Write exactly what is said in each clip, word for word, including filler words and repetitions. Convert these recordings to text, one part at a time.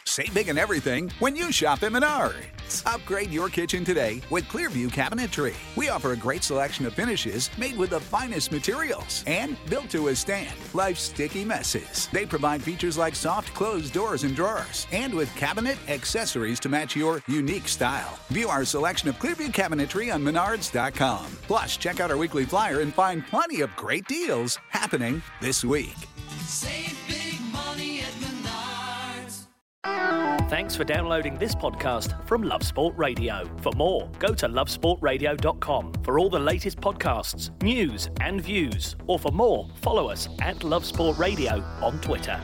Save big on everything when you shop at Menards. Upgrade your kitchen today with Clearview Cabinetry. We offer a great selection of finishes made with the finest materials and built to withstand life's sticky messes. They provide features like soft closed doors and drawers, and with cabinet accessories to match your unique style. View our selection of Clearview Cabinetry on Menards dot com. Plus, check out our weekly flyer and find plenty of great deals happening this week. Save big money at Menards. Thanks for downloading this podcast from Love Sport Radio. For more, go to love sport radio dot com for all the latest podcasts, news and views. Or for more, follow us at Love Sport Radio on Twitter.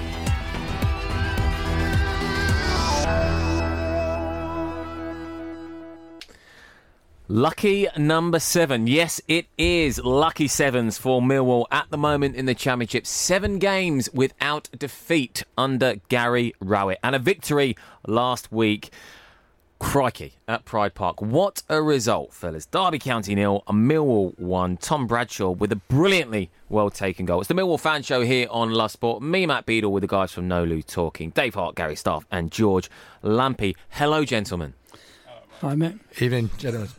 Lucky number seven. Yes, it is lucky sevens for Millwall at the moment in the Championship. Seven games without defeat under Gary Rowett. And a victory last week. Crikey, at Pride Park. What a result, fellas. Derby County nil, Millwall one. Tom Bradshaw with a brilliantly well-taken goal. It's the Millwall Fan Show here on Love Sport. Me, Matt Beadle, with the guys from Nolu talking. Dave Hart, Gary Staff and George Lampy. Hello, gentlemen. Hi, Matt. Evening, gentlemen.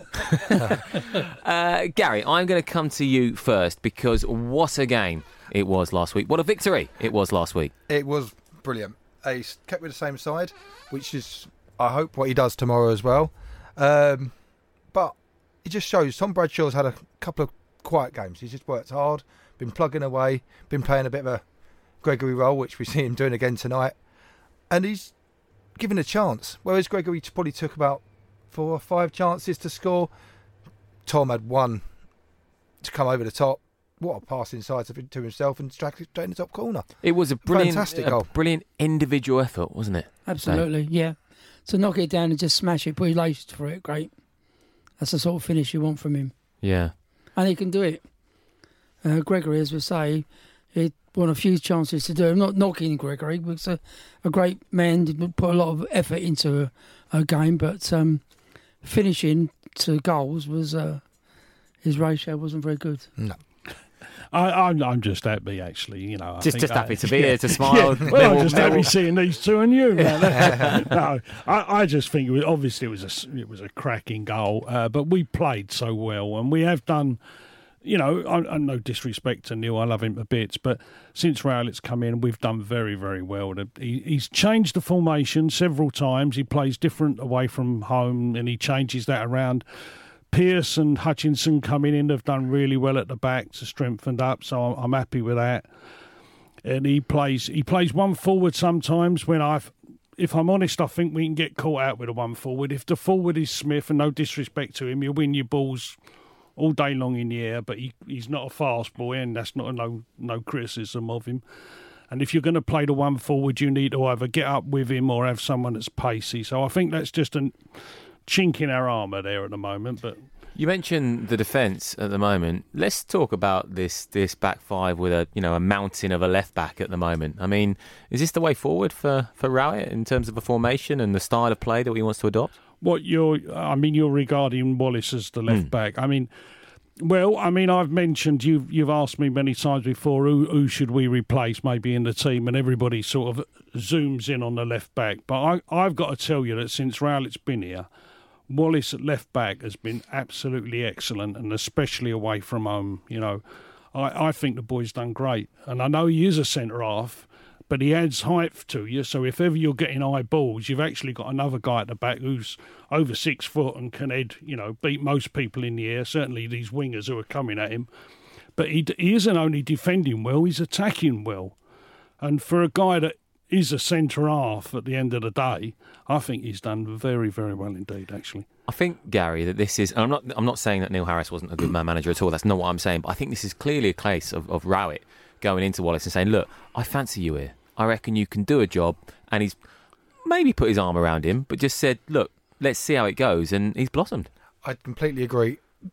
uh, Gary, I'm going to come to you first because what a game it was last week. What a victory it was last week. It was brilliant. He kept with the same side, which is, I hope, what he does tomorrow as well. Um, but it just shows Tom Bradshaw's had a couple of quiet games. He's just worked hard, been plugging away, been playing a bit of a Gregory role, which we see him doing again tonight. And he's given a chance. Whereas Gregory probably took about four or five chances to score. Tom had one to come over the top. What a pass inside to himself and straight in the top corner. It was a brilliant, Fantastic a goal. brilliant individual effort, wasn't it? Absolutely, so. yeah. To knock it down and just smash it, put his lace for it, great. That's the sort of finish you want from him. Yeah. And he can do it. Uh, Gregory, as we say, he had won a few chances to do it. I'm not knocking Gregory, because a, a great man, did put a lot of effort into a, a game, but um, finishing to goals was uh, his ratio wasn't very good. No. I, I'm, I'm just happy, actually. You know, I just think just I, happy to be yeah, here to smile. Yeah. Well, I'm just happy seeing these two and you. Man. no, I, I just think it was, obviously it was a it was a cracking goal, uh, but we played so well, and we have done. You know, I, I no disrespect to Neil, I love him a bit, but since Rowlett's come in, we've done very, very well. He, he's changed the formation several times. He plays different away from home, and he changes that around. Pearce and Hutchinson coming in have done really well at the back to strengthen up, so I'm, I'm happy with that. And he plays he plays one forward sometimes when I've, if I'm honest, I think we can get caught out with a one forward. If the forward is Smith, and no disrespect to him, he'll win your balls all day long in the air, but he, he's not a fast boy, and that's not a no, no criticism of him. And if you're going to play the one forward, you need to either get up with him or have someone that's pacey. So I think that's just a chink in our armour there at the moment. But you mentioned the defence at the moment. Let's talk about this this back five with a you know a mountain of a left back at the moment. I mean, is this the way forward for for Rowett in terms of the formation and the style of play that he wants to adopt? What you're, I mean, you're regarding Wallace as the left mm. back. I mean, well, I mean, I've mentioned you've you've asked me many times before who who should we replace maybe in the team, and everybody sort of zooms in on the left back. But I I've got to tell you that since Rowlett's been here, Wallace at left back has been absolutely excellent, and especially away from home. You know, I, I think the boy's done great, and I know he is a centre half, but he adds height to you. So if ever you're getting high balls, you've actually got another guy at the back who's over six foot and can head, you know, beat most people in the air. Certainly these wingers who are coming at him. But he, he isn't only defending well; he's attacking well. And for a guy that is a centre half at the end of the day, I think he's done very, very well indeed, actually. I think, Gary, that this is... I'm not I'm not saying that Neil Harris wasn't a good man manager at all. That's not what I'm saying. But I think this is clearly a case of, of Rowett going into Wallace and saying, look, I fancy you here. I reckon you can do a job. And he's maybe put his arm around him, but just said, look, let's see how it goes. And he's blossomed. I completely agree.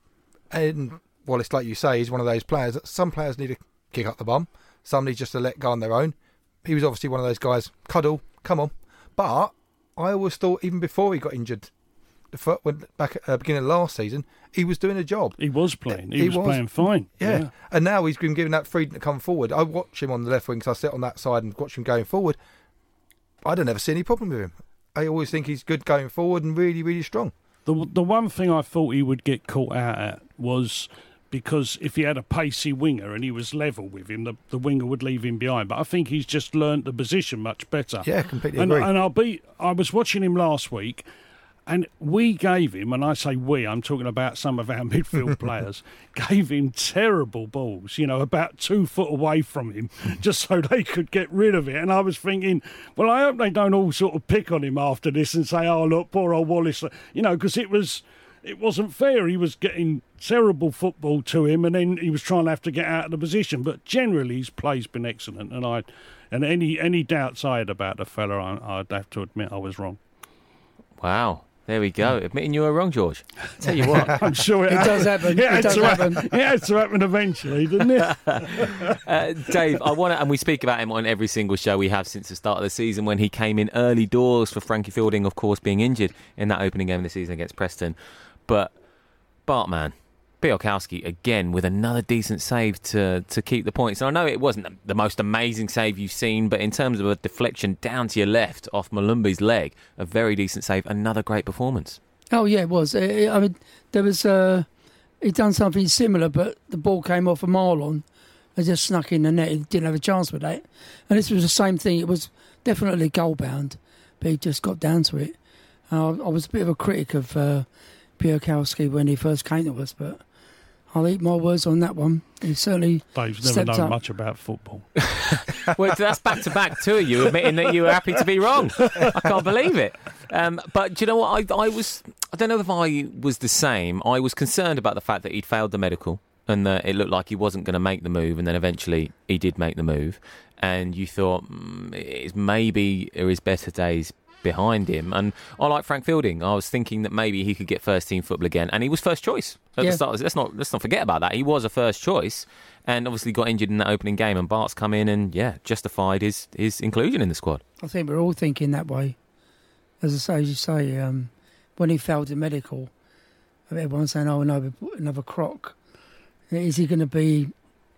And Wallace, like you say, is one of those players that some players need to kick up the bum. Some need just to let go on their own. He was obviously one of those guys, cuddle, come on. But I always thought, even before he got injured, the foot, when, back at the uh, beginning of last season, he was doing a job. He was playing. He, he was, was playing fine. Yeah. yeah. And now he's been given that freedom to come forward. I watch him on the left wing because I sit on that side and watch him going forward. I don't ever see any problem with him. I always think he's good going forward and really, really strong. The the one thing I thought he would get caught out at was because if he had a pacey winger and he was level with him, the, the winger would leave him behind. But I think he's just learnt the position much better. Yeah, completely and, agree. And I'll be. I was watching him last week, and we gave him, and I say we, I'm talking about some of our midfield players, gave him terrible balls, you know, about two foot away from him, just so they could get rid of it. And I was thinking, well, I hope they don't all sort of pick on him after this and say, oh, look, poor old Wallace, you know, because it was... It wasn't fair. He was getting terrible football to him, and then he was trying to have to get out of the position. But generally, his play's been excellent, and I, and any any doubts I had about the fella, I, I'd have to admit I was wrong. Wow. There we go. Admitting you were wrong, George. Tell you what. I'm sure it, It does happen. It had does to happen. It had to happen eventually, didn't it? Uh, Dave, I want to, and we speak about him on every single show we have since the start of the season when he came in early doors for Frankie Fielding, of course, being injured in that opening game of the season against Preston. But Bartman, Bielkowski, again, with another decent save to, to keep the points. And I know it wasn't the most amazing save you've seen, but in terms of a deflection down to your left off Malumbi's leg, a very decent save, another great performance. Oh, yeah, it was. I I mean, there was... Uh, he'd done something similar, but the ball came off a Marlon and just snuck in the net. He didn't have a chance with that. And this was the same thing. It was definitely goal-bound, but he just got down to it. Uh, I was a bit of a critic of... Uh, Bielkowski when he first came to us, but I'll eat my words on that one. He certainly Dave's never stepped known up. much about football. Well, that's back to back, two of you admitting that you were happy to be wrong. I can't believe it. Um, but do you know what? I, I was, I don't know if I was the same. I was concerned about the fact that he'd failed the medical and that it looked like he wasn't going to make the move, and then eventually he did make the move. And you thought mm, it's maybe there is better days behind him. And I like Frank Fielding. I was thinking that maybe he could get first team football again, and he was first choice at yeah. the start. Let's not let's not forget about that. He was a first choice, and obviously got injured in that opening game. And Bart's come in and yeah, justified his his inclusion in the squad. I think we're all thinking that way. As I say, as you say, um, when he failed the medical, everyone's saying, "Oh, no, another croc. Is he going to be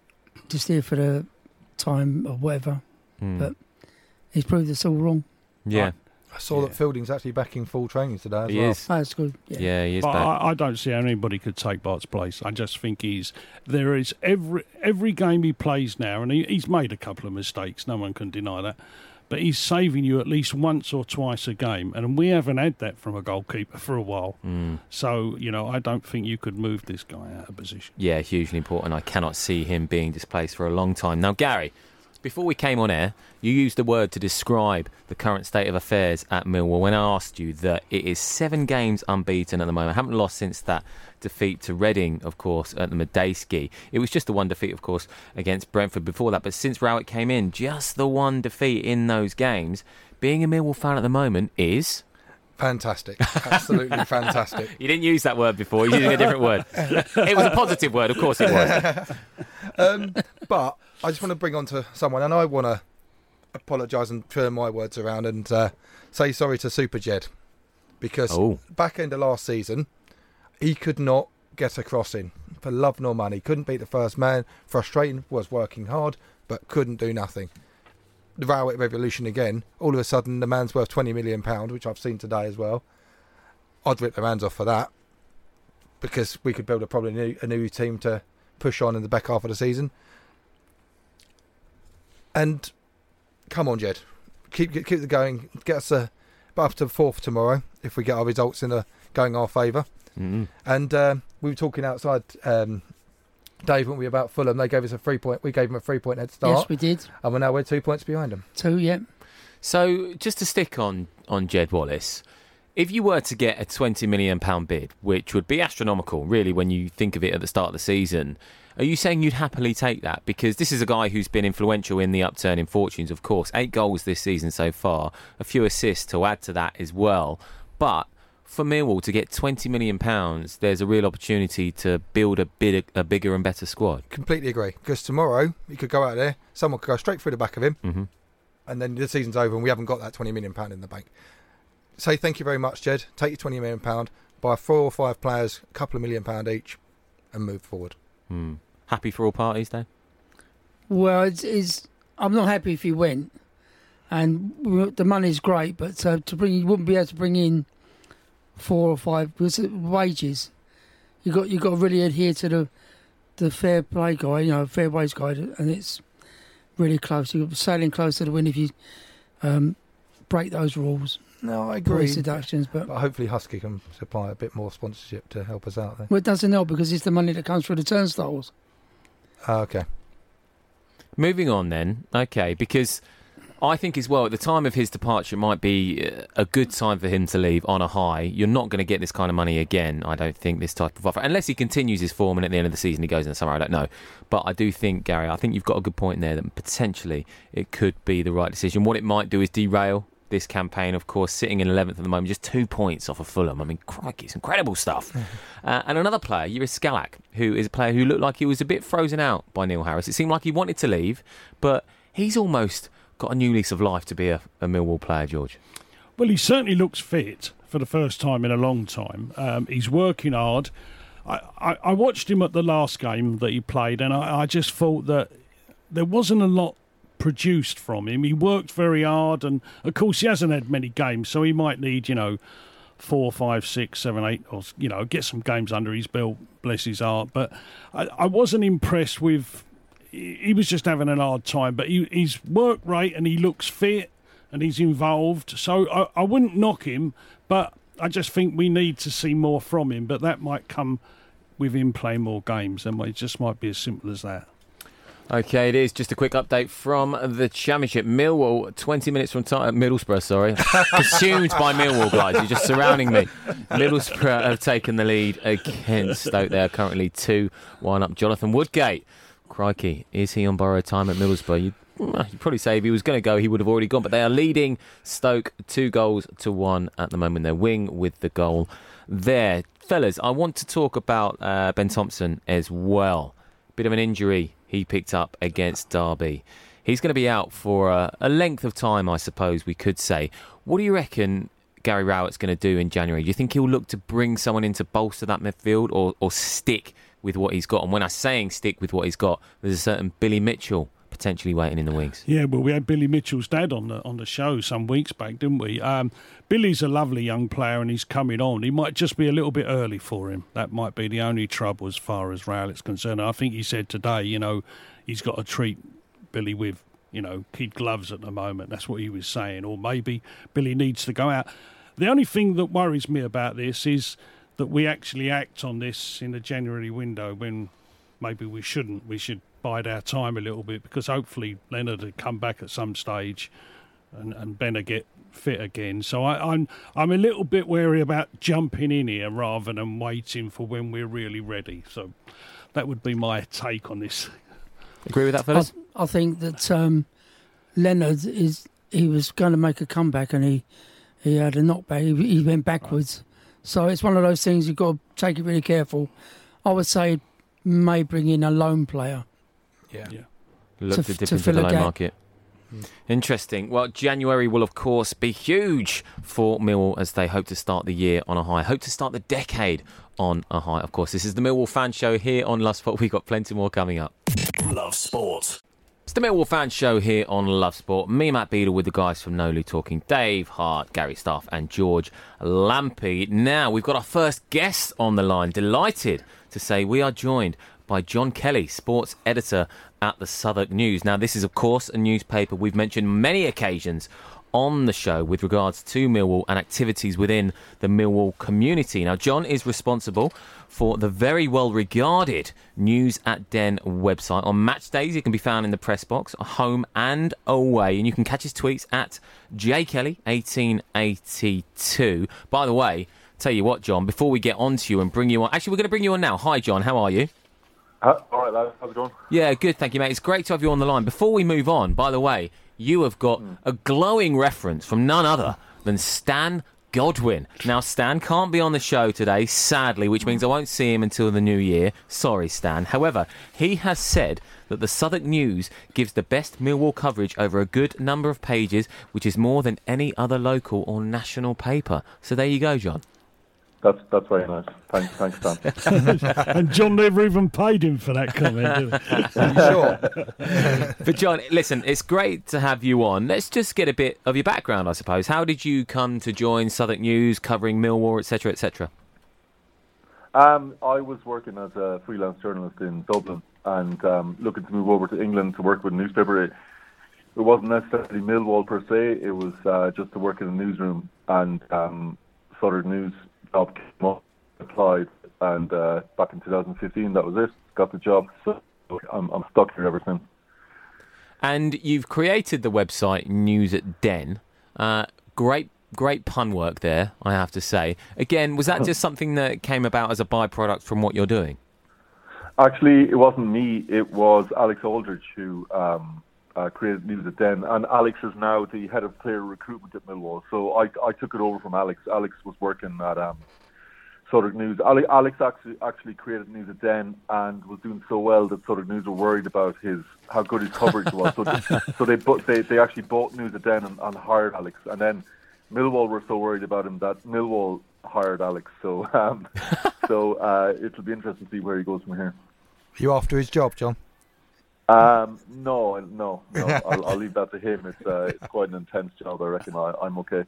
just here for the time or whatever?" Mm. But he's proved us all wrong. Yeah. I saw Yeah. that Fielding's actually back in full training today as He well. is. Oh, that's good. Yeah. Yeah, he is But back. I, I don't see how anybody could take Bart's place. I just think he's there is every every game he plays now, and he, he's made a couple of mistakes. No one can deny that. But he's saving you at least once or twice a game, and we haven't had that from a goalkeeper for a while. Mm. So you know, I don't think you could move this guy out of position. Yeah, hugely important. I cannot see him being displaced for a long time. Now, Gary, before we came on air, you used a word to describe the current state of affairs at Millwall when I asked you that it is seven games unbeaten at the moment. Haven't lost since that defeat to Reading, of course, at the Medeski. It was just the one defeat, of course, against Brentford before that. But since Rowett came in, just the one defeat in those games. Being a Millwall fan at the moment is... Fantastic. Absolutely fantastic. You didn't use that word before. You're using a different word. It was a positive word, of course it was. Um, but I just want to bring on to someone, and I want to apologise and turn my words around and uh, say sorry to Super Jed, because Oh. back end of last season, he could not get a crossing for love nor money. Couldn't beat the first man. Frustrating. Was working hard, but couldn't do nothing. The Rowett revolution again. All of a sudden, the man's worth twenty million pounds, which I've seen today as well. I'd rip their hands off for that, because we could build a probably new, a new team to push on in the back half of the season. And come on, Jed, keep keep it going. Get us uh, up to fourth tomorrow if we get our results in a going our favour. Mm. And um, we were talking outside, um, Dave, weren't we, about Fulham? They gave us a three point. We gave them a three point head start. Yes, we did. And we're now we're two points behind them. Two, yeah. So, just to stick on, on Jed Wallace, if you were to get a twenty million pounds bid, which would be astronomical, really, when you think of it at the start of the season, are you saying you'd happily take that? Because this is a guy who's been influential in the upturn in fortunes, of course. Eight goals this season so far, a few assists to add to that as well. But for Millwall to get twenty million pounds, there's a real opportunity to build a, bit, a bigger and better squad. Completely agree. Because tomorrow, he could go out there, someone could go straight through the back of him, Mm-hmm. and then the season's over and we haven't got that twenty million pounds in the bank. Say thank you very much, Jed. Take your twenty million pounds, buy four or five players, a couple of million pounds each, and move forward. Hmm. Happy for all parties, Dave? Well, it's, it's, I'm not happy if he went. and we- the money's great, but uh, to bring you wouldn't be able to bring in four or five because of wages. You got you got to really adhere to the the fair play guide, you know, fair wage guide, and it's really close. You're sailing close to the win if you um, break those rules. No, I agree. Price deductions, but But hopefully Husky can supply a bit more sponsorship to help us out there. well, it doesn't help because it's the money that comes through the turnstiles. Ah, okay. Moving on then, okay, because I think as well, at the time of his departure, it might be a good time for him to leave on a high. You're not going to get this kind of money again, I don't think, this type of offer. Unless he continues his form and at the end of the season he goes in the summer, I don't know. But I do think, Gary, I think you've got a good point there that potentially it could be the right decision. What it might do is derail this campaign, of course, sitting in eleventh at the moment, just two points off of Fulham. I mean, crikey, it's incredible stuff. uh, and another player, Yuris Skalak, who is a player who looked like he was a bit frozen out by Neil Harris. It seemed like he wanted to leave, but he's almost got a new lease of life to be a, a Millwall player, George. Well, he certainly looks fit for the first time in a long time. Um, he's working hard. I, I, I watched him at the last game that he played, and I, I just thought that there wasn't a lot produced from him. He worked very hard, and of course he hasn't had many games, so he might need, you know, four, five, six, seven, eight, or, you know, get some games under his belt, bless his heart. But I, I wasn't impressed with... He was just having a hard time, but he, he's work rate and he looks fit and he's involved. So I, I wouldn't knock him, but I just think we need to see more from him. But that might come with him playing more games, and it just might be as simple as that. Okay, it is. Just a quick update from the Championship. Millwall, twenty minutes from time. Middlesbrough, sorry. Consumed by Millwall, guys. You're just surrounding me. Middlesbrough have taken the lead against Stoke. They are currently two one up. Jonathan Woodgate. Crikey, is he on borrowed time at Middlesbrough? You'd, you'd probably say if he was going to go, he would have already gone. But they are leading Stoke two goals to one at the moment. They're wing with the goal there. Fellas, I want to talk about uh, Ben Thompson as well. Bit of an injury he picked up against Derby. He's going to be out for a, a length of time, I suppose we could say. What do you reckon Gary Rowett's going to do in January? Do you think he'll look to bring someone in to bolster that midfield, or, or stick with what he's got? And when I'm saying stick with what he's got, there's a certain Billy Mitchell potentially waiting in the wings. Yeah, well, we had Billy Mitchell's dad on the on the show some weeks back, didn't we? Um, Billy's a lovely young player and he's coming on. He might just be a little bit early for him. That might be the only trouble as far as Rowett's concerned. I think he said today, you know, he's got to treat Billy with, you know, kid gloves at the moment. That's what he was saying. Or maybe Billy needs to go out. The only thing that worries me about this is that we actually act on this in the January window when maybe we shouldn't. We should bide our time a little bit, because hopefully Leonard will come back at some stage and, and Ben will get fit again. So I, I'm I'm a little bit wary about jumping in here rather than waiting for when we're really ready. So that would be my take on this. Agree with that, fellas? I, I think that um, Leonard is he was going to make a comeback and he, he had a knockback. He, he went backwards. Right. So it's one of those things you've got to take it really careful. I would say may bring in a loan player. Yeah. yeah. Look to, to, to dip to into the loan gap. market. Mm. Interesting. Well, January will, of course, be huge for Millwall as they hope to start the year on a high. Hope to start the decade on a high, of course. This is the Millwall Fan Show here on Love Sport. We've got plenty more coming up. Love Sport. It's the Millwall Fan Show here on Love Sport. Me, Matt Beadle, with the guys from Nolu talking. Dave Hart, Gary Staff and George Lampy. Now, we've got our first guest on the line. Delighted to say we are joined by John Kelly, sports editor at the Southwark News. Now, this is, of course, a newspaper we've mentioned many occasions on the show with regards to Millwall and activities within the Millwall community. Now, John is responsible for the very well-regarded News at Den website. On match days, he can be found in the press box, home and away, and you can catch his tweets at j kelly eighteen eighty-two. By the way, tell you what, John, before we get on to you and bring you on... Actually, we're going to bring you on now. Hi, John. How are you? Uh, all right, lad. How's it going? Yeah, good, thank you, mate. It's great to have you on the line. Before we move on, by the way, you have got a glowing reference from none other than Stan Godwin. Now, Stan can't be on the show today, sadly, which means I won't see him until the new year. Sorry, Stan. However, he has said that the Southwark News gives the best Millwall coverage over a good number of pages, which is more than any other local or national paper. So there you go, John. That's that's very nice. Thanks, thanks, Dan. And John never even paid him for that comment, did he? Are you sure? But John, listen, it's great to have you on. Let's just get a bit of your background, I suppose. How did you come to join Southwark News, covering Millwall, et cetera, et cetera? Um, I was working as a freelance journalist in Dublin and um, looking to move over to England to work with a newspaper. It, it wasn't necessarily Millwall per se. It was uh, just to work in a newsroom, and um, Southwark News job came up, applied, and uh, back in two thousand fifteen, that was it. Got the job, so I'm, I'm stuck here ever since. And you've created the website News at Den. Uh, great, great pun work there, I have to say. Again, was that just something that came about as a byproduct from what you're doing? Actually, it wasn't me. It was Alex Aldridge who um, uh, created News at Den, and Alex is now the head of player recruitment at Millwall. So I, I took it over from Alex. Alex was working at um, Southwark News. Ale- Alex actually actually created News at Den and was doing so well that Southwark News were worried about his how good his coverage was. So, so they, they they actually bought News at Den and, and hired Alex, and then Millwall were so worried about him that Millwall hired Alex. So um, so uh, it'll be interesting to see where he goes from here. You after his job, John? Um, no, no, no. I'll, I'll leave that to him. It's uh, it's quite an intense job. I reckon. I, I'm okay.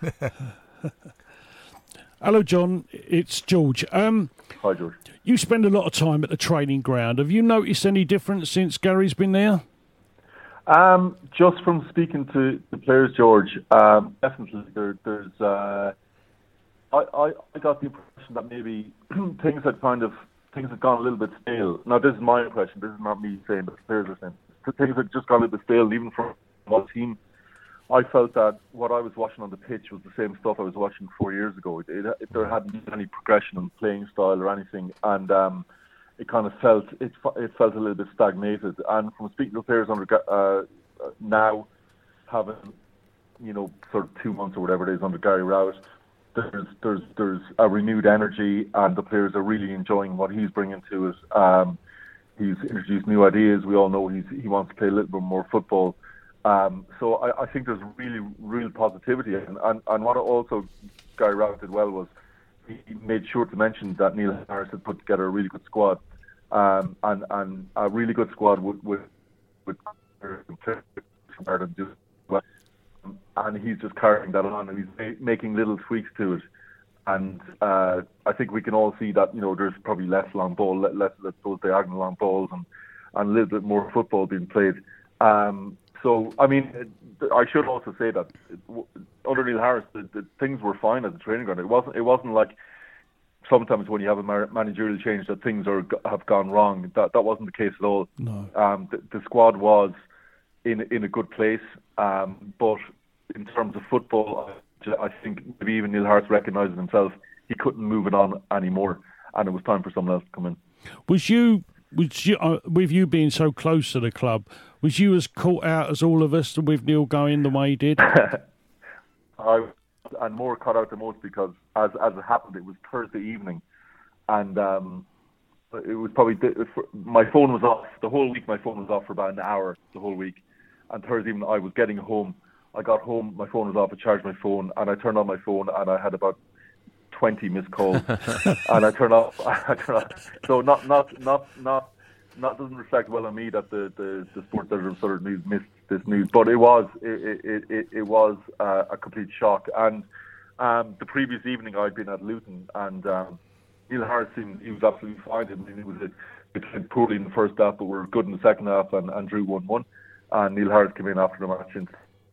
Hello, John. It's George. Um, Hi, George. you spend a lot of time at the training ground. Have you noticed any difference since Gary's been there? Um, just from speaking to the players, George, um, definitely there, there's. Uh, I, I I got the impression that maybe things had kind of things had gone a little bit stale. Now, this is my impression. This is not me saying, but the players are saying things had just gone a little bit stale, even from one team. I felt that what I was watching on the pitch was the same stuff I was watching four years ago. It, it, it, there hadn't been any progression in playing style or anything, and um, it kind of felt it, it felt a little bit stagnated. And from speaking to players under uh, now, having you know sort of two months or whatever it is under Gary Rowett, there's there's there's a renewed energy, and the players are really enjoying what he's bringing to it. Um, he's introduced new ideas. We all know he's he wants to play a little bit more football. Um, so I, I think there's really, real positivity, and, and, and what also Gary Rowett did well was he made sure to mention that Neil Harris had put together a really good squad, um, and, and a really good squad with with, with and he's just carrying that on, and he's ma- making little tweaks to it, and uh, I think we can all see that you know there's probably less long ball, less let's those diagonal long balls, and, and a little bit more football being played. Um, So, I mean, I should also say that under Neil Harris, the, the things were fine at the training ground. It wasn't. It wasn't like sometimes when you have a managerial change that things are have gone wrong. That that wasn't the case at all. No. Um, the, the squad was in in a good place, um, but in terms of football, I think maybe even Neil Harris recognised himself. He couldn't move it on anymore, and it was time for someone else to come in. Was you? Was you, uh, with you being so close to the club, was you as caught out as all of us with Neil going the way he did? I and more caught out than most because, as as it happened, it was Thursday evening, and um, it was probably my phone was off the whole week. My phone was off for about an hour the whole week, and Thursday evening I was getting home. I got home, my phone was off. I charged my phone, and I turned on my phone, and I had about twenty missed calls, and I turned off. I turned off. So not not not not not doesn't reflect well on me that the the, the sports editor of Southern News missed this news, but it was it it it, it was uh, a complete shock. And um, the previous evening I'd been at Luton, and um, Neil Harris seemed he was absolutely fine. I mean, it was a, it played poorly in the first half, but we were good in the second half, and, and drew one one. And Neil Harris came in after the match and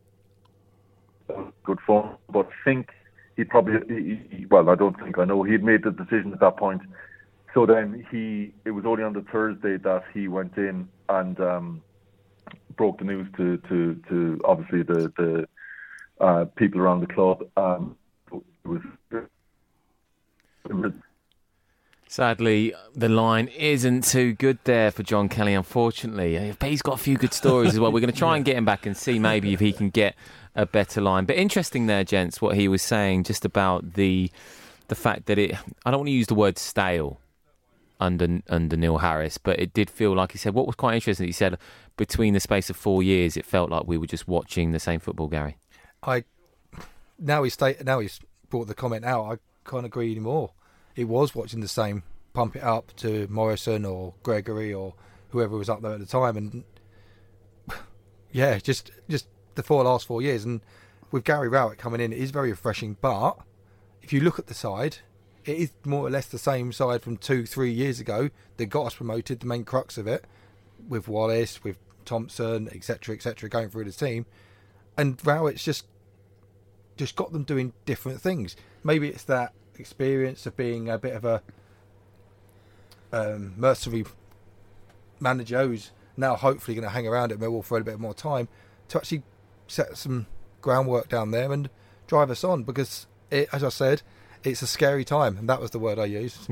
good fun, but I think. He probably, he, he, well, I don't think I know. He had made the decision at that point. So then he, it was only on the Thursday that he went in and um, broke the news to, to, to obviously the the uh, people around the club. Um, it was, it was Sadly, the line isn't too good there for John Kelly, unfortunately. But he's got a few good stories as well. We're going to try and get him back and see maybe if he can get a better line. But interesting there, gents, what he was saying just about the the fact that it... I don't want to use the word stale under under Neil Harris, but it did feel like he said... What was quite interesting, he said, between the space of four years, it felt like we were just watching the same football, Gary. I Now he's, sta- now he's brought the comment out, I can't agree anymore. It was watching the same pump it up to Morrison or Gregory or whoever was up there at the time, and yeah, just just the four last four years. And with Gary Rowett coming in, it is very refreshing. But if you look at the side, it is more or less the same side from two, three years ago that got us promoted. The main crux of it, with Wallace, with Thompson, et cetera, et cetera, going through the team, and Rowett's just just got them doing different things. Maybe it's that experience of being a bit of a um, mercenary manager who's now hopefully going to hang around at Millwall for a bit more time to actually set some groundwork down there and drive us on, because it, as I said, it's a scary time, and that was the word I used.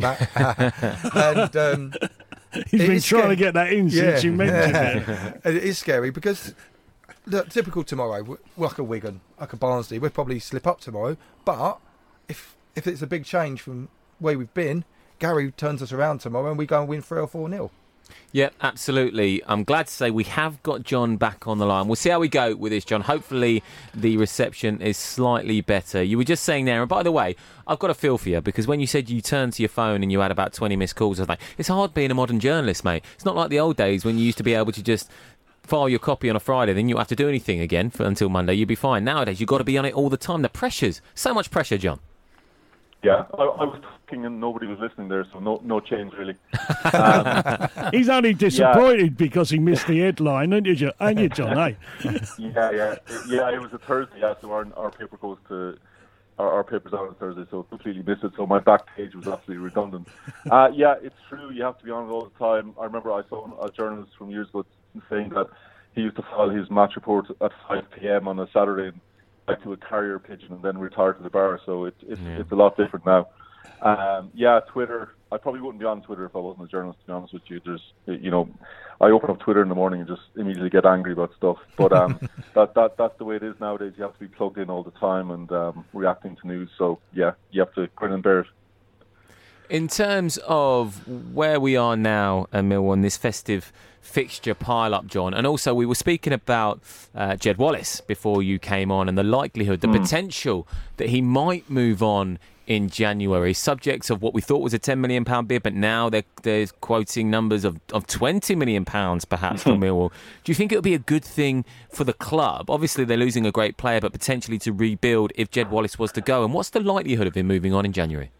and um, he's been trying scary. to get that in yeah. since you mentioned it. It is scary because look, typical tomorrow, like a Wigan, like a Barnsley, we'll probably slip up tomorrow. But if if it's a big change from where we've been, Gary turns us around tomorrow and we go and win three or four nil. Yeah, absolutely. I'm glad to say we have got John back on the line. We'll see how we go with this, John. Hopefully the reception is slightly better. You were just saying there, and by the way, I've got a feel for you, because when you said you turned to your phone and you had about twenty missed calls, I was like, it's hard being a modern journalist, mate. It's not like the old days when you used to be able to just file your copy on a Friday, then you don't have to do anything again for, until Monday. You'd be fine. Nowadays, you've got to be on it all the time. The pressures. So much pressure, John. Yeah, I, I was talking and nobody was listening there, so no no change really. Um, He's only disappointed yeah. because he missed the headline, aren't you, aren't you John? Eh? yeah, yeah, yeah. It was a Thursday, yeah, so our, our paper goes to our, our paper's out on Thursday, so completely missed it. So my back page was absolutely redundant. Uh, yeah, it's true. You have to be on it all the time. I remember I saw a journalist from years ago saying that he used to file his match report at five p.m. on a Saturday. Back to a carrier pigeon and then retire to the bar, so it, it's yeah. it's a lot different now. Um, yeah, Twitter. I probably wouldn't be on Twitter if I wasn't a journalist. To be honest with you, there's, you know, I open up Twitter in the morning and just immediately get angry about stuff. But um, that that that's the way it is nowadays. You have to be plugged in all the time and um, reacting to news. So yeah, you have to grin and bear it. In terms of where we are now at Millwall, this festive fixture pile-up, John, and also we were speaking about uh, Jed Wallace before you came on, and the likelihood, the mm. potential that he might move on in January, subjects of what we thought was a ten million pounds bid, but now they're, they're quoting numbers of, of twenty million pounds perhaps for Millwall. Do you think it would be a good thing for the club? Obviously, they're losing a great player, but potentially to rebuild if Jed Wallace was to go. And what's the likelihood of him moving on in January?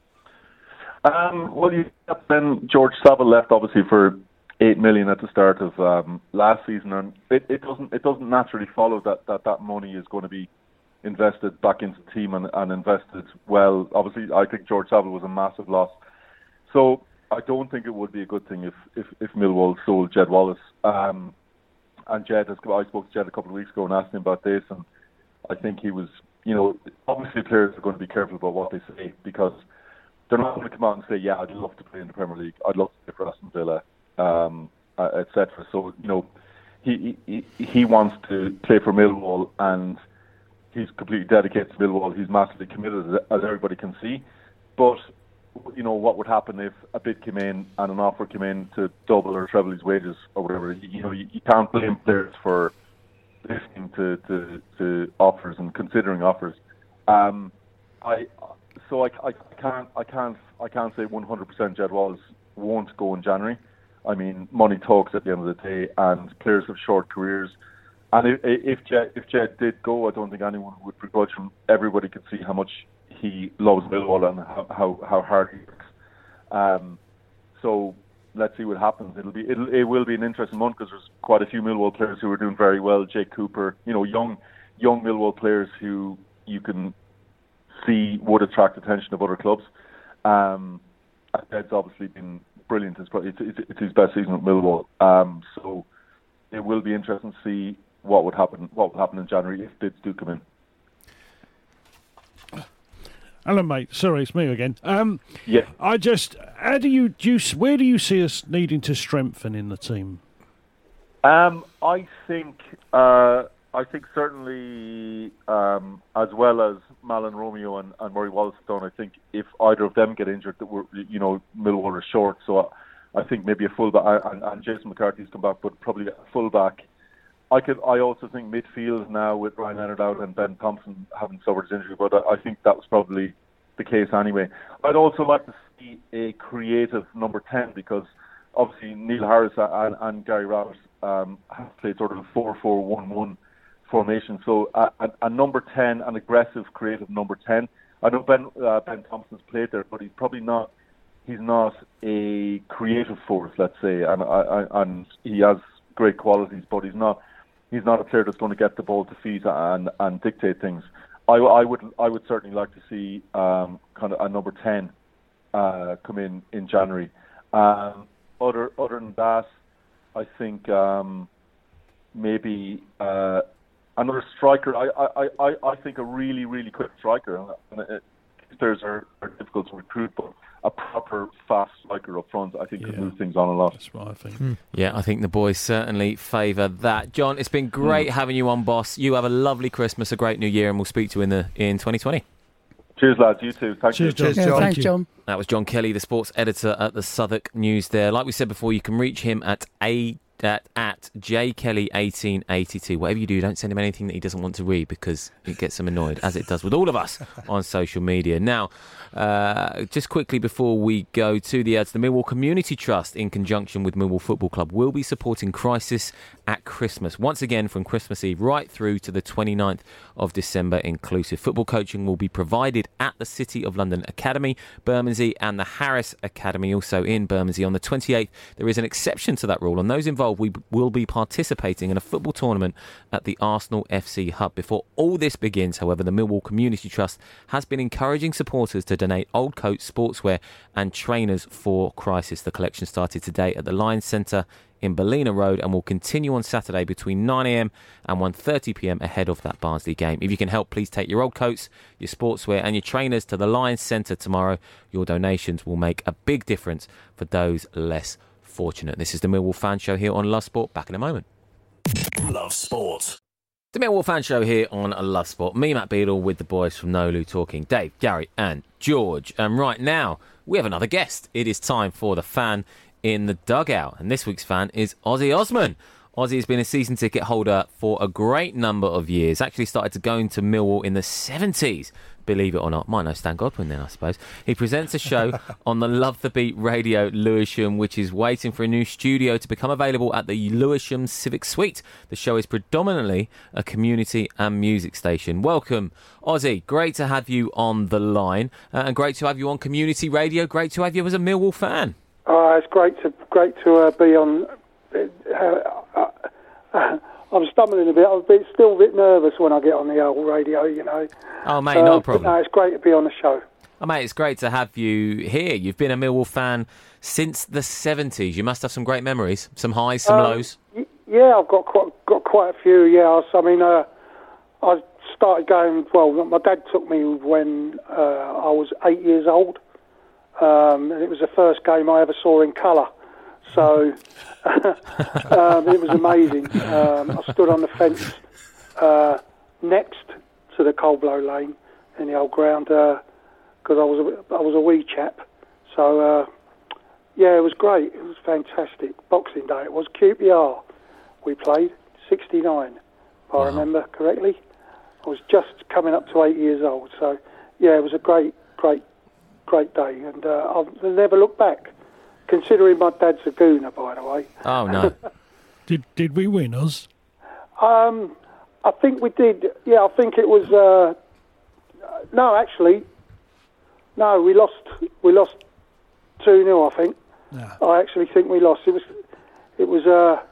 Um, well, you, then George Saville left obviously for eight million at the start of um, last season, and it, it doesn't it doesn't naturally follow that, that that money is going to be invested back into the team and, and invested well. Obviously, I think George Saville was a massive loss, so I don't think it would be a good thing if if, if Millwall sold Jed Wallace. Um, and Jed, I spoke to Jed a couple of weeks ago and asked him about this, and I think he was, you know, obviously players are going to be careful about what they say, because they're not going to come out and say, yeah, I'd love to play in the Premier League, I'd love to play for Aston Villa, um, uh, et cetera. So, you know, he, he he wants to play for Millwall, and he's completely dedicated to Millwall. He's massively committed, as everybody can see. But, you know, what would happen if a bid came in and an offer came in to double or treble his wages or whatever? You know, you, you can't blame players for listening to, to, to offers and considering offers. Um, I so I, I can't I can't I can't say one hundred percent Jed Wallace won't go in January. I mean, money talks at the end of the day, and players have short careers. And if if Jed, if Jed did go, I don't think anyone would begrudge him. Everybody could see how much he loves Millwall and how how, how hard he works. Um, so let's see what happens. It'll be it'll, it will be an interesting month, because there's quite a few Millwall players who are doing very well. Jake Cooper, you know, young young Millwall players who you can see would attract attention of other clubs. Um, Jed's obviously been brilliant. It's, probably, it's, it's his best season with Millwall. Um, so it will be interesting to see what would happen. What would happen in January if bids do come in. Hello, mate. Sorry, it's me again. Um, yeah. I just, how do you, do you, where do you see us needing to strengthen in the team? Um, I think, uh, I think certainly, um, as well as Malin Romeo and, and Murray Wallace-Stone, I think if either of them get injured, that we're, you know, Millwall are short. So I think maybe a fullback, and, and Jason McCarthy's come back, but probably a fullback. I could. I also think midfield now with Ryan Leonard out and Ben Thompson having suffered his injury, but I, I think that was probably the the case anyway. I'd also like to see a creative number ten, because obviously Neil Harris and, and Gary Rowett um, have played sort of a four four one one formation. So a, a, a number ten, an aggressive, creative number ten. I know Ben uh, Ben Thompson's played there, but he's probably not. He's not a creative force, let's say, and I, I, and he has great qualities, but he's not. He's not a player that's going to get the ball to feet and, and dictate things. I, I would I would certainly like to see um, kind of a number ten uh, come in in January. Um, other other than that, I think um, maybe uh, another striker. I, I, I, I think a really really quick striker. And it, players are, are difficult to recruit, but a proper fast striker up front, I think, yeah. could move things on a lot. That's what I think. Mm. Yeah, I think the boys certainly favour that. John, it's been great mm. having you on, boss. You have a lovely Christmas, a great New Year, and we'll speak to you in the in twenty twenty. Cheers, lads. You too. Thank Cheers, you. John. Cheers, Yeah, John. thanks, John. That was John Kelly, the sports editor at the Southwark News there. Like we said before, you can reach him at a at, at j kelly eighteen eighty-two. Whatever you do, don't send him anything that he doesn't want to read, because it gets him annoyed, as it does with all of us on social media. Now, uh, just quickly before we go to the ads, the Millwall Community Trust, in conjunction with Millwall Football Club, will be supporting Crisis at Christmas. Once again, from Christmas Eve right through to the twenty-ninth of December inclusive. Football coaching will be provided at the City of London Academy, Bermondsey, and the Harris Academy, also in Bermondsey. On the twenty-eighth, there is an exception to that rule, and those involved we will be participating in a football tournament at the Arsenal F C Hub. Before all this begins, however, the Millwall Community Trust has been encouraging supporters to donate old coats, sportswear and trainers for Crisis. The collection started today at the Lions Centre in Ballina Road and will continue on Saturday between nine a m and one thirty p m ahead of that Barnsley game. If you can help, please take your old coats, your sportswear and your trainers to the Lions Centre tomorrow. Your donations will make a big difference for those less fortunate. This is the Millwall Fan Show here on Love Sport. Back in a moment. Love Sport. The Millwall Fan Show here on Love Sport. Me, Matt Beadle, with the boys from Nolu talking Dave, Gary and George. And right now, we have another guest. It is time for the fan in the dugout. And this week's fan is Ozzy Osman. Ozzy has been a season ticket holder for a great number of years. Actually started to go into Millwall in the seventies. Believe it or not. Might know Stan Godwin then, I suppose. He presents a show on the Love the Beat Radio Lewisham, which is waiting for a new studio to become available at the Lewisham Civic Suite. The show is predominantly a community and music station. Welcome, Ozzy. Great to have you on the line, uh, and great to have you on community radio. Great to have you as a Millwall fan. Oh, it's great to great to uh, be on. Uh, uh, I'm stumbling a bit. I'm a bit, still a bit nervous when I get on the old radio, you know. Oh, mate, uh, not a problem. No, it's great to be on the show. Oh, mate, it's great to have you here. You've been a Millwall fan since the seventies. You must have some great memories, some highs, some um, lows. Y- yeah, I've got quite got quite a few. Yeah, I mean, uh, I started going. Well, my dad took me when uh, I was eight years old, um, and it was the first game I ever saw in colour. So um, it was amazing. Um, I stood on the fence uh, next to the cold blow lane in the old ground because uh, I was a, I was a wee chap. So uh, yeah, it was great. It was fantastic. Boxing Day it was. Q P R we played sixty-nine, if Wow. I remember correctly. I was just coming up to eight years old. So yeah, it was a great, great, great day, and uh, I've never looked back. Considering my dad's a gooner, by the way. Oh, no. Did did we win us? Um, I think we did. Yeah, I think it was. Uh, no, actually, no. We lost. We lost two nil. I think. Yeah. I actually think we lost. It was. It was. Uh,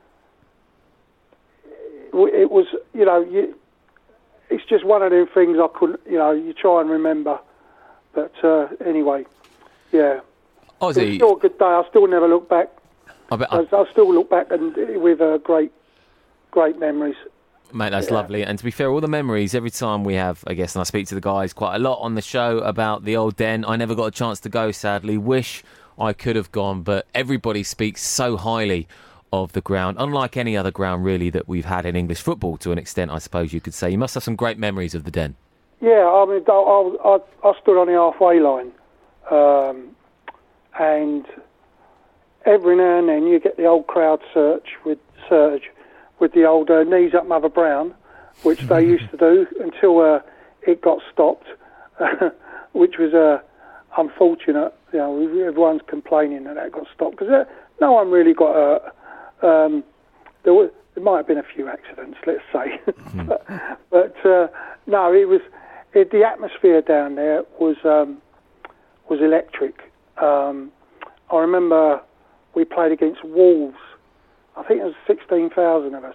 it was. You know. You, it's just one of them things I couldn't. You know. You try and remember, but uh, anyway, yeah. Ozzy, It's still a good day. I still never look back. I bet, I, I still look back and with uh, great, great memories. mate, that's Yeah. lovely. And to be fair, all the memories, every time we have, I guess, and I speak to the guys quite a lot on the show about the old Den. I never got a chance to go, sadly. Wish I could have gone, but everybody speaks so highly of the ground, unlike any other ground, really, that we've had in English football, to an extent, I suppose you could say. You must have some great memories of the Den. Yeah, I mean, I, I, I stood on the halfway line, um, and every now and then you get the old crowd search with surge with the old uh, knees up Mother Brown, which they used to do until uh, it got stopped which was uh, unfortunate. You know, everyone's complaining that that got stopped because no one really got hurt. Um, there was, there might have been a few accidents, let's say, mm. but, but uh, no, it was it, the atmosphere down there was um, was electric. Um, I remember we played against Wolves. I think it was sixteen thousand of us.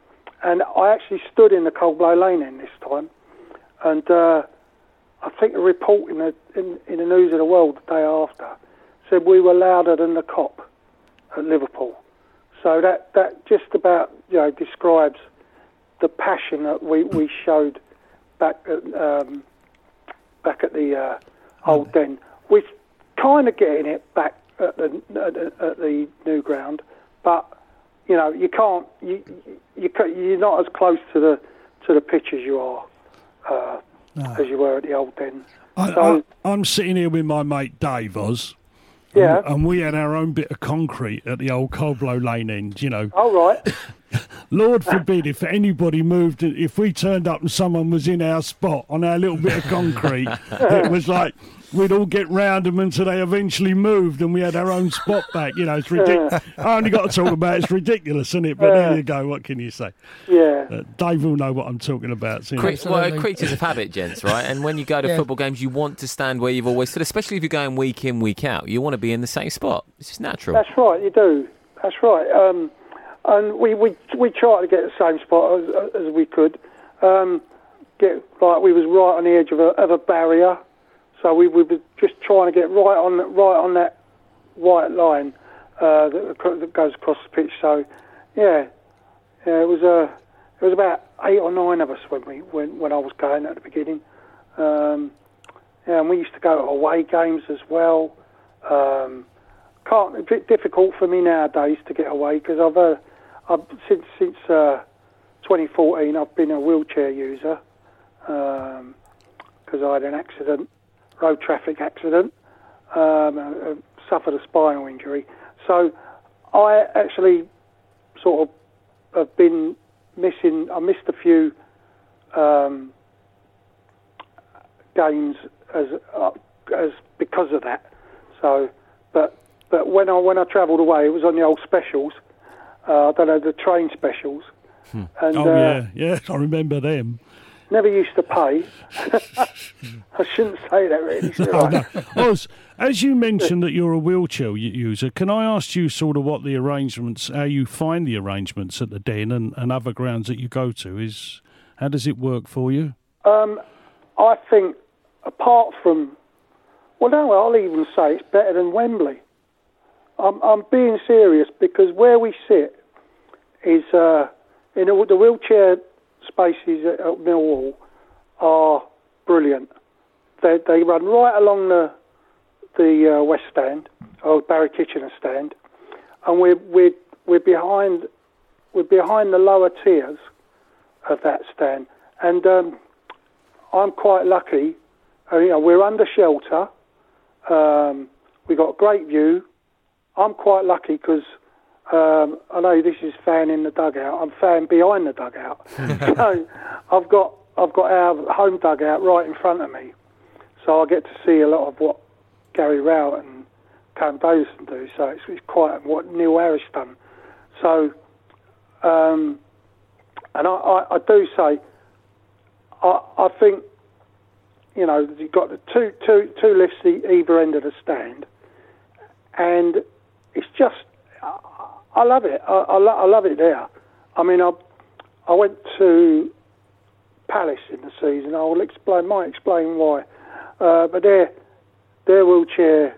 And I actually stood in the Coldblow Lane end this time. And uh, I think a report in the, in, in the News of the World the day after said we were louder than the cop at Liverpool. So that, that just about, you know, describes the passion that we, we showed back at, um, back at the uh, Old Den. We're kind of getting it back at the, at the, at the new ground, but you know, you can't. You, you you're not as close to the to the pitch as you are uh, no. as you were at the Old Den. I, so, I, I'm sitting here with my mate Dave Oz. Yeah. And, and we had our own bit of concrete at the old Coldblow Lane end. You know. Oh right. Lord forbid if anybody moved, if we turned up and someone was in our spot on our little bit of concrete, it was like we'd all get round them until they eventually moved and we had our own spot back. You know, it's ridiculous. I only got to talk about it. It's ridiculous, isn't it? But there you go. What can you say? Yeah. Uh, Dave will know what I'm talking about. So, Cre- well, creatures of habit, gents, right? And when you go to yeah. football games, you want to stand where you've always stood, especially if you're going week in, week out. You want to be in the same spot. It's just natural. That's right, you do. That's right. Um, and we, we we tried to get the same spot as, as we could. Um, get like we was right on the edge of a, of a barrier. So we, we were just trying to get right on right on that white line uh, that, that goes across the pitch. So, yeah, yeah, it was a uh, it was about eight or nine of us when we when, when I was going at the beginning. Um, yeah, and we used to go to away games as well. Um, can't a bit difficult for me nowadays to get away because I've, uh, I've since since uh, twenty fourteen I've been a wheelchair user because um, I had an accident. Road traffic accident, um, uh, suffered a spinal injury. So I actually sort of have been missing, I missed a few um, games as uh, as because of that. So, but but when I when I travelled away, it was on the old specials. Uh, I don't know, the train specials. Hmm. And, oh, uh, yeah, yeah, I remember them. Never used to pay. I shouldn't say that really, should no, I? No. Oz, as you mentioned that you're a wheelchair user, can I ask you sort of what the arrangements, how you find the arrangements at the Den and, and other grounds that you go to? Is how does it work for you? Um, I think, apart from, well, no, I'll even say it's better than Wembley. I'm, I'm being serious because where we sit is uh, in the, the wheelchair spaces at, at Millwall are brilliant. They they run right along the the uh, West Stand or Barry Kitchener stand, and we're we're we're behind we're behind the lower tiers of that stand. And um, I'm quite lucky. Uh, you know, we're under shelter. Um, we got a great view. I'm quite lucky because. Um, I know this is fan in the dugout. I'm fan behind the dugout. So I've got I've got our home dugout right in front of me, so I get to see a lot of what Gary Rowett and Cam Davison do. So it's, it's quite what Neil Harris done. So, um, and I, I, I do say, I, I think you know you've got the two two two lifts either end of the stand, and it's just. I love it. I, I, lo- I love it there. I mean, I I went to Palace in the season. I will explain. Might explain why. Uh, but their their wheelchair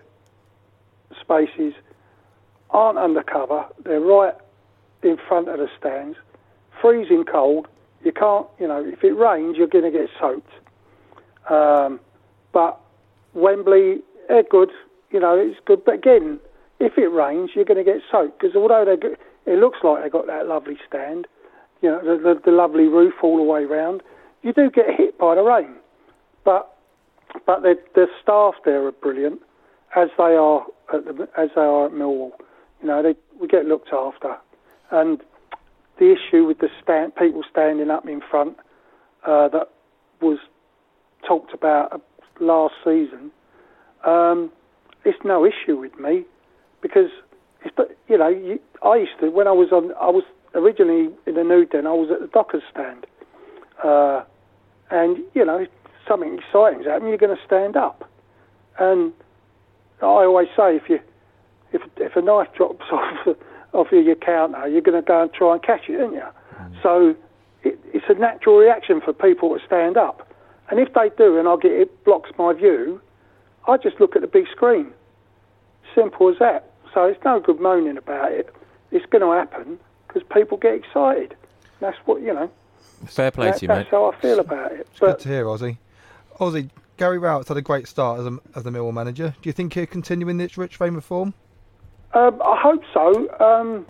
spaces aren't undercover. They're right in front of the stands. Freezing cold. You can't. You know, if it rains, you're going to get soaked. Um, but Wembley, they're good. You know, it's good. But again. If it rains, you're going to get soaked because although they it looks like they've got that lovely stand, you know, the, the, the lovely roof all the way round, you do get hit by the rain. But but the, the staff there are brilliant, as they are at the, as they are at Millwall. You know, they we get looked after, and the issue with the stand people standing up in front uh, that was talked about last season, um, it's no issue with me because it's you know you, I used to when I was on I was originally in the New Den I was at the Dockers stand, uh, and you know something exciting's happening, you're going to stand up, and I always say if you if if a knife drops off off your counter, you're going to go and try and catch it, aren't you? Mm. So it, it's a natural reaction for people to stand up. And if they do and I get it blocks my view, I just look at the big screen. Simple as that. So it's no good moaning about it. It's going to happen because people get excited. That's what, you know. Fair play that, to you, that's mate. That's how I feel about it. It's but, good to hear, Ozzy. Ozzy, Gary Rowett's had a great start as, a, as the Millwall manager. Do you think he'll continue in this rich vein of form? Um, I hope so. Um,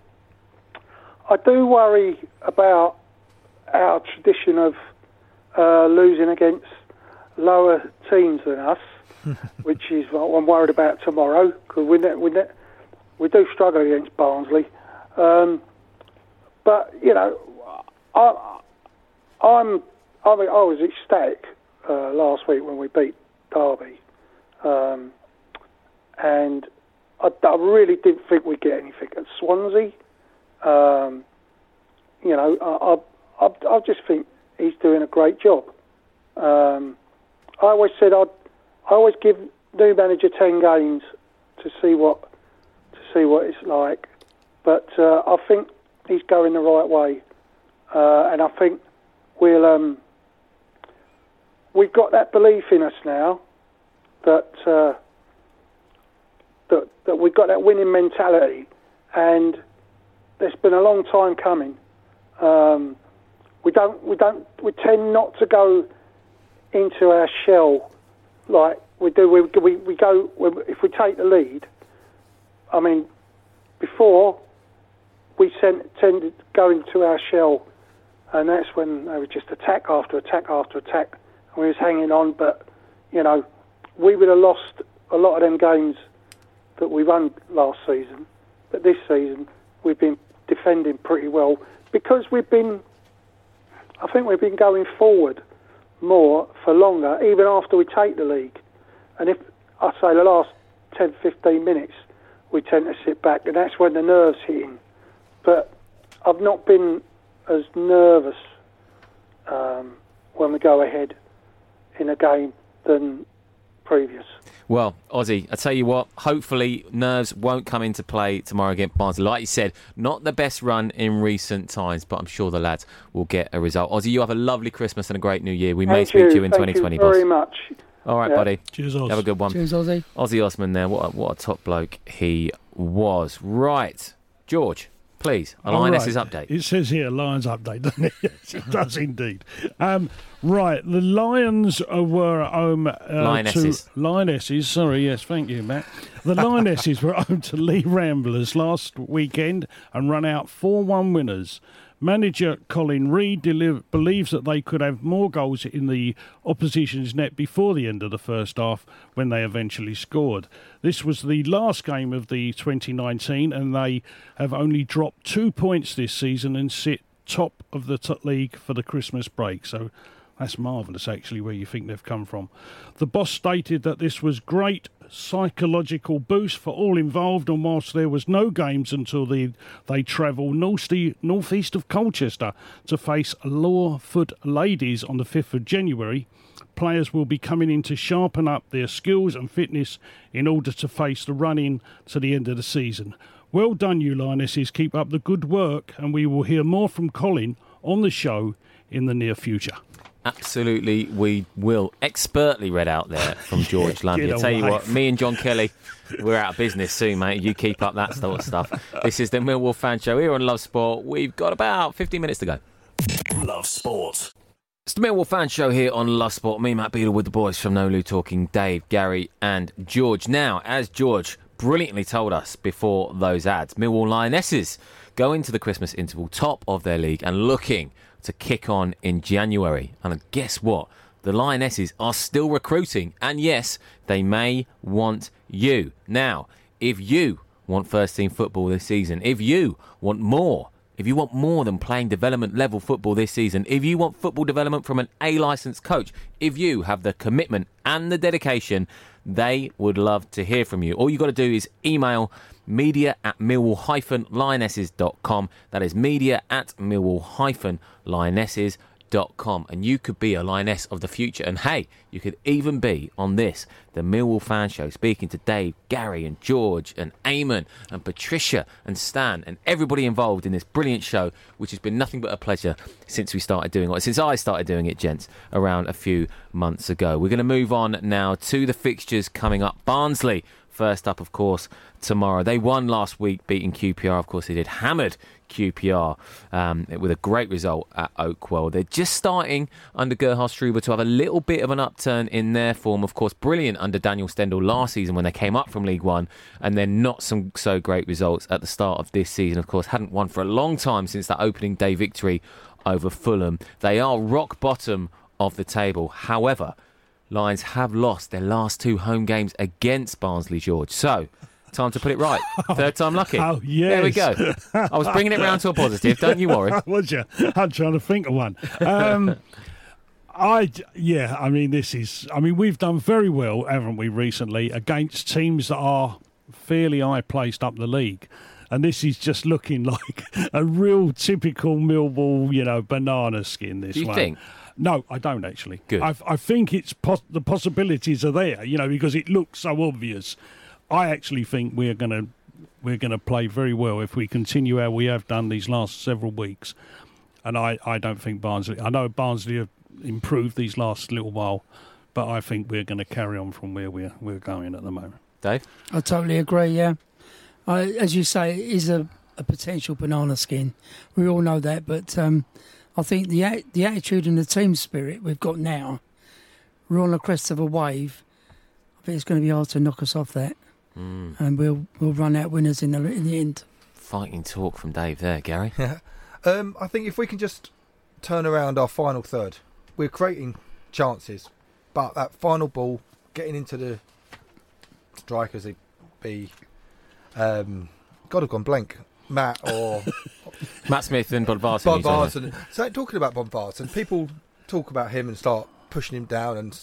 I do worry about our tradition of uh, losing against lower teams than us, which is what I'm worried about tomorrow, because we, ne- we, ne- we do struggle against Barnsley. Um, but, you know, I, I'm, I, mean, I was ecstatic uh, last week when we beat Derby. Um, and I, I really didn't think we'd get anything at Swansea. Um, you know, I, I, I just think he's doing a great job. Um, I always said I'd, I always give new manager ten games to see what to see what it's like. But uh, I think he's going the right way, uh, and I think we'll um, we've got that belief in us now that. Uh, That, that we've got that winning mentality, and it's been a long time coming. Um, we don't, we don't, we tend not to go into our shell like we do. We we, we go if we take the lead. I mean, before we sent, tended to go into our shell, and that's when they would just attack after attack after attack, and we was hanging on. But you know, we would have lost a lot of them games that we won last season, but this season we've been defending pretty well because we've been, I think we've been going forward more for longer, even after we take the league. And if I say the last ten, fifteen minutes, we tend to sit back, and that's when the nerves hit in. But I've not been as nervous um, when we go ahead in a game than previous. Well, Ozzy, I tell you what, hopefully nerves won't come into play tomorrow against Barnsley. Like you said, not the best run in recent times, but I'm sure the lads will get a result. Ozzy, you have a lovely Christmas and a great New Year. We may speak to you in twenty twenty, boss. Thank you very much. All right, yeah. buddy. Cheers, Oz. Have a good one. Cheers, Ozzy. Ozzy Osman there. What a, what a top bloke he was. Right. George, please, a Lionesses right. update. It says here, Lions update, doesn't it? Yes, it does indeed. Um, right, the Lions uh, were at home uh, Lionesses. to... Lionesses, sorry, yes, thank you, Matt. The Lionesses were at home to Lee Ramblers last weekend and run out four one winners. Manager Colin Reid deliv- believes that they could have more goals in the opposition's net before the end of the first half when they eventually scored. This was the last game of the twenty nineteen and they have only dropped two points this season and sit top of the t- league for the Christmas break. So that's marvellous, actually, where you think they've come from. The boss stated that this was great psychological boost for all involved, and whilst there was no games until the, they travel north northeast of Colchester to face Lawford Ladies on the fifth of January, players will be coming in to sharpen up their skills and fitness in order to face the run-in to the end of the season. Well done, you Lionesses. Keep up the good work, and we will hear more from Colin on the show in the near future. Absolutely, we will. Expertly read out there from George Lambie. I tell you what, me and John Kelly, we're out of business soon, mate. You keep up that sort of stuff. This is the Millwall Fan Show here on Love Sport. We've got about fifteen minutes to go. Love Sport. It's the Millwall Fan Show here on Love Sport. Me, Matt Beadle, with the boys from Nolu, talking Dave, Gary and George. Now, as George brilliantly told us before those ads, Millwall Lionesses go into the Christmas interval top of their league and looking to kick on in January. And guess what? The Lionesses are still recruiting. And yes, they may want you. Now, if you want first team football this season, if you want more if you want more than playing development level football this season, if you want football development from an A licensed coach, if you have the commitment and the dedication, they would love to hear from you. All you've got to do is email media at millwall lionesses dot com. That is media at millwall lionesses dot com. And you could be a Lioness of the future. And hey, you could even be on this, the Millwall Fan Show, speaking to Dave, Gary and George and Eamon and Patricia and Stan and everybody involved in this brilliant show, which has been nothing but a pleasure since we started doing it, since I started doing it, gents, around a few months ago. We're going to move on now to the fixtures coming up. Barnsley, first up, of course, tomorrow. They won last week, beating Q P R. Of course, they did. Hammered Q P R um, with a great result at Oakwell. They're just starting under Gerhard Struber to have a little bit of an upturn in their form. Of course, brilliant under Daniel Stendel last season when they came up from League One, and then not some so great results at the start of this season. Of course, hadn't won for a long time since that opening day victory over Fulham. They are rock bottom of the table. However, Lions have lost their last two home games against Barnsley, George. So, time to put it right. Third time lucky. Oh, yes. There we go. I was bringing it round to a positive. Don't you worry. Was you? I'm trying to think of one. Um, I, yeah, I mean, this is... I mean, we've done very well, haven't we, recently, against teams that are fairly high-placed up the league. And this is just looking like a real typical Millwall, you know, banana skin, this Do you one. think? No, I don't actually. Good. I, I think it's pos- the possibilities are there, you know, because it looks so obvious. I actually think we're going to we're going to play very well if we continue how we have done these last several weeks. And I, I don't think Barnsley... I know Barnsley have improved these last little while, but I think we're going to carry on from where we're we're going at the moment. Dave? I totally agree, yeah. I, as you say, it is a, a potential banana skin. We all know that, but um, I think the the attitude and the team spirit we've got now, we're on the crest of a wave. I think it's going to be hard to knock us off that. Mm. And we'll we'll run out winners in the in the end. Fighting talk from Dave there, Gary. Yeah. Um, I think if we can just turn around our final third, we're creating chances, but that final ball, getting into the strikers, it be um, God, I've gone blank. Matt or Matt Smith and Bodvarsson. Bodvarsson. So talking about Bodvarsson, people talk about him and start pushing him down and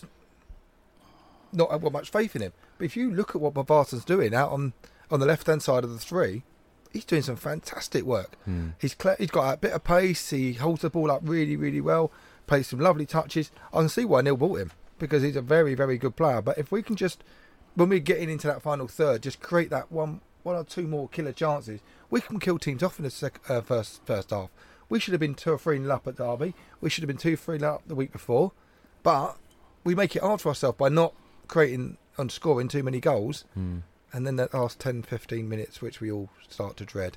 not have got much faith in him. But if you look at what Bodvarsson's doing out on, on the left-hand side of the three, he's doing some fantastic work. Mm. He's cl- he's got a bit of pace. He holds the ball up really, really well. Plays some lovely touches. I can see why Neil bought him, because he's a very, very good player. But if we can just, when we're getting into that final third, just create that one, one or two more killer chances, we can kill teams off in the sec- uh, first first half. We should have been two or three nil up at Derby. We should have been two or three nil up the week before. But we make it hard for ourselves by not creating and scoring too many goals. Mm. And then that last ten, fifteen minutes, which we all start to dread.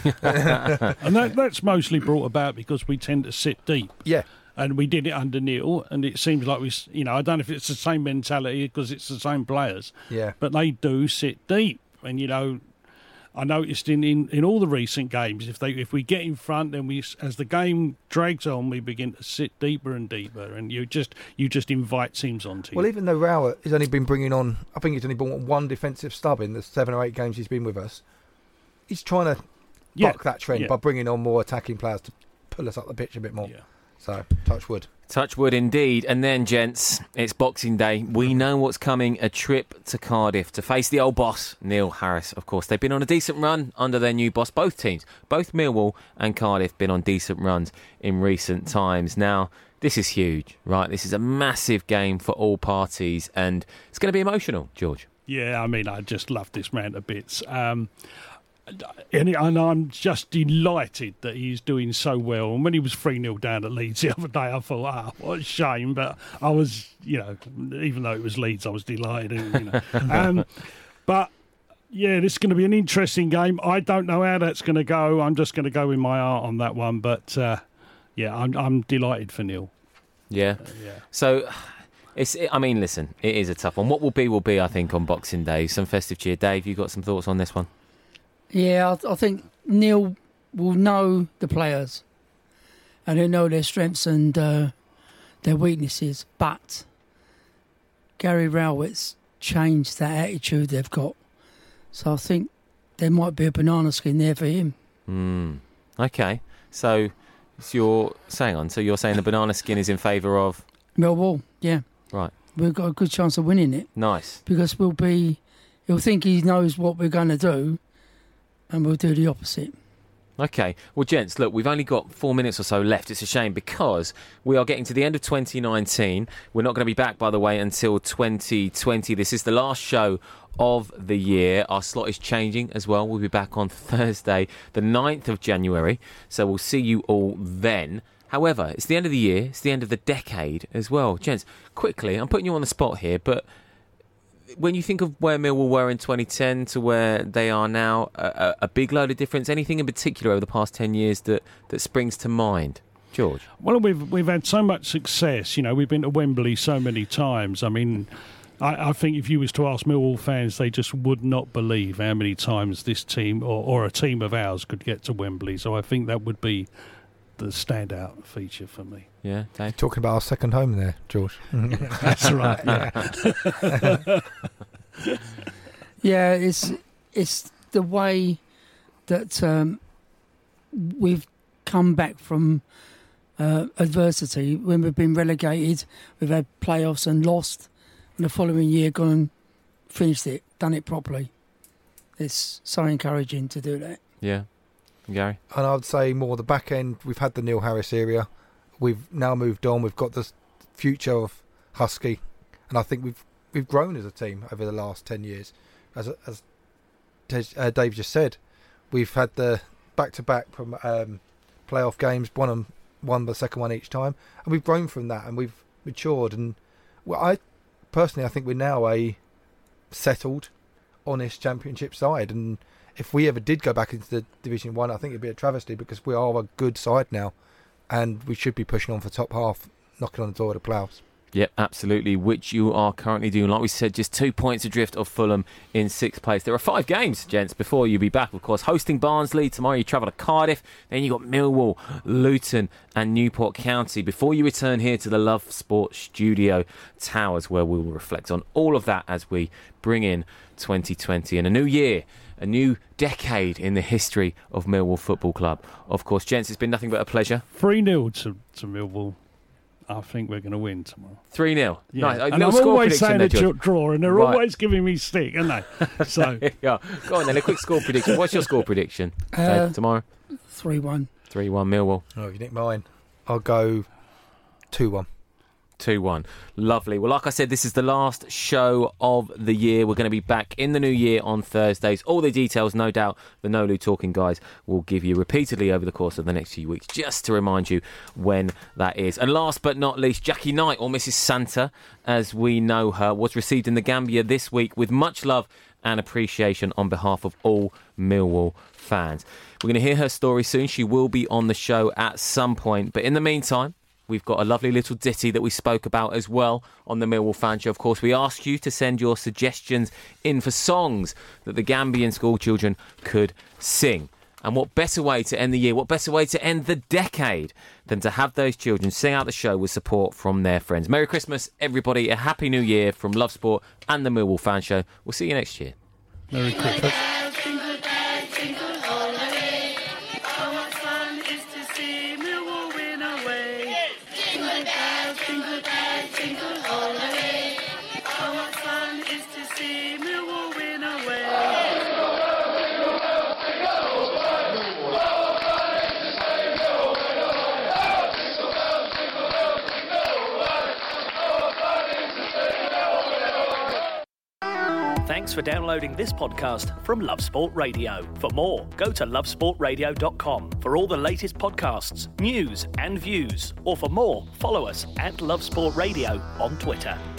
And that, that's mostly brought about because we tend to sit deep. Yeah. And we did it under Neil, and it seems like we, you know, I don't know if it's the same mentality because it's the same players. Yeah. But they do sit deep. And, you know, I noticed in, in, in all the recent games, if they if we get in front, then we, as the game drags on, we begin to sit deeper and deeper, and you just you just invite teams onto you. Well, even though Rowett has only been bringing on, I think he's only brought on one defensive stub in the seven or eight games he's been with us, he's trying to yeah. buck that trend yeah. by bringing on more attacking players to pull us up the pitch a bit more. Yeah. So, touch wood. Touch wood indeed. And then, gents, it's Boxing Day. We know what's coming. A trip to Cardiff to face the old boss, Neil Harris. Of course, they've been on a decent run under their new boss. Both teams, both Millwall and Cardiff, been on decent runs in recent times. Now, this is huge, right? This is a massive game for all parties, and it's going to be emotional, George. Yeah, I mean, I just love this man to bits. Um, and, and I'm just delighted that he's doing so well. And when he was three nil down at Leeds the other day, I thought, ah, oh, what a shame. But I was, you know, even though it was Leeds, I was delighted. You know. um, but, yeah, this is going to be an interesting game. I don't know how that's going to go. I'm just going to go with my heart on that one. But, uh, yeah, I'm, I'm delighted for Neil. Yeah. Uh, yeah. So... It's, I mean, listen, it is a tough one. What will be will be, I think, on Boxing Day. Some festive cheer. Dave, you got some thoughts on this one? Yeah, I, I think Neil will know the players and he'll know their strengths and uh, their weaknesses. But Gary Rowett's changed that attitude they've got. So I think there might be a banana skin there for him. Mm, okay. So, it's your saying on. So you're saying the banana skin is in favour of Millwall, yeah. Right. We've got a good chance of winning it. Nice. Because we'll be, he'll think he knows what we're going to do, and we'll do the opposite. Okay. Well, gents, look, we've only got four minutes or so left. It's a shame because we are getting to the end of twenty nineteen. We're not going to be back, by the way, until twenty twenty. This is the last show of the year. Our slot is changing as well. We'll be back on Thursday, the ninth of January. So we'll see you all then. However, it's the end of the year. It's the end of the decade as well. Gents, quickly, I'm putting you on the spot here, but when you think of where Millwall were in twenty ten to where they are now, a, a big load of difference. Anything in particular over the past ten years that, that springs to mind? George? Well, we've we've had so much success. You know, we've been to Wembley so many times. I mean, I, I think if you was to ask Millwall fans, they just would not believe how many times this team or, or a team of ours could get to Wembley. So I think that would be the standout feature for me. Yeah, Dave? Talking about our second home there, George. That's right. Yeah. Yeah, it's it's the way that um, we've come back from uh, adversity. When we've been relegated, we've had playoffs and lost, and the following year gone and finished it, done it properly. It's so encouraging to do that. Yeah. Gary? And I would say more the back end, we've had the Neil Harris area. We've now moved on. We've got the future of Husky. And I think we've we've grown as a team over the last ten years. As as uh, Dave just said, we've had the back-to-back from um, playoff games, won, them, won the second one each time. And we've grown from that and we've matured. And well, I personally, I think we're now a settled, honest championship side. And if we ever did go back into the Division One, I think it'd be a travesty because we are a good side now, and we should be pushing on for top half, knocking on the door of the playoffs. Yep, absolutely, which you are currently doing. Like we said, just two points adrift of Fulham in sixth place. There are five games, gents, before you be back, of course. Hosting Barnsley tomorrow, you travel to Cardiff. Then you got Millwall, Luton and Newport County before you return here to the Love Sport Studio Towers, where we will reflect on all of that as we bring in twenty twenty and a new year. A new decade in the history of Millwall Football Club. Of course, gents, it's been nothing but a pleasure. three nil to, to Millwall. I think we're going to win tomorrow. three nil. Yeah. Nice. And I'm always saying a there, draw, and they're right. always giving me stick, aren't they? So, yeah. Go on then, a quick score prediction. What's your score prediction uh, Dave, tomorrow? three one. three one Millwall. Oh, you nick mine. I'll go two one. two one. Lovely. Well, like I said, this is the last show of the year. We're going to be back in the new year on Thursdays. All the details, no doubt, the Nolu Talking guys will give you repeatedly over the course of the next few weeks, just to remind you when that is. And last but not least, Jackie Knight, or Missus Santa, as we know her, was received in the Gambia this week with much love and appreciation on behalf of all Millwall fans. We're going to hear her story soon. She will be on the show at some point. But in the meantime, we've got a lovely little ditty that we spoke about as well on the Millwall Fan Show. Of course, we ask you to send your suggestions in for songs that the Gambian school children could sing. And what better way to end the year, what better way to end the decade than to have those children sing out the show with support from their friends. Merry Christmas, everybody. A Happy New Year from Love Sport and the Millwall Fan Show. We'll see you next year. Merry Christmas. Thanks for downloading this podcast from Love Sport Radio. For more, go to love sport radio dot com for all the latest podcasts, news and views. Or for more, follow us at Love Sport Radio on Twitter.